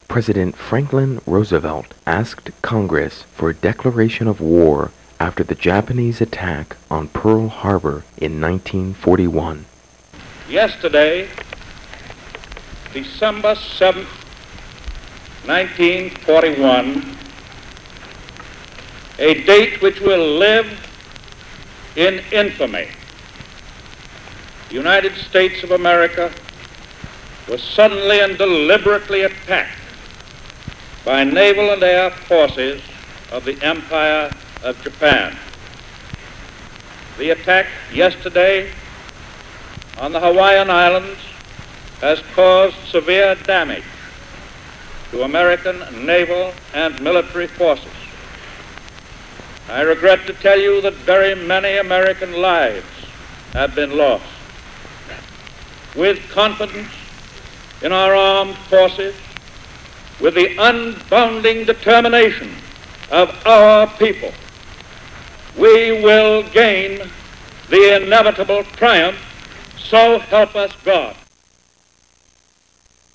President Franklin Roosevelt asked Congress for a declaration of war after the Japanese attack on Pearl Harbor in 1941. Yesterday, December 7th, 1941, a date which will live in infamy, the United States of America was suddenly and deliberately attacked by naval and air forces of the Empire of Japan. The attack yesterday on the Hawaiian Islands has caused severe damage to American naval and military forces. I regret to tell you that very many American lives have been lost. With confidence in our armed forces, with the unbounding determination of our people, we will gain the inevitable triumph, so help us God.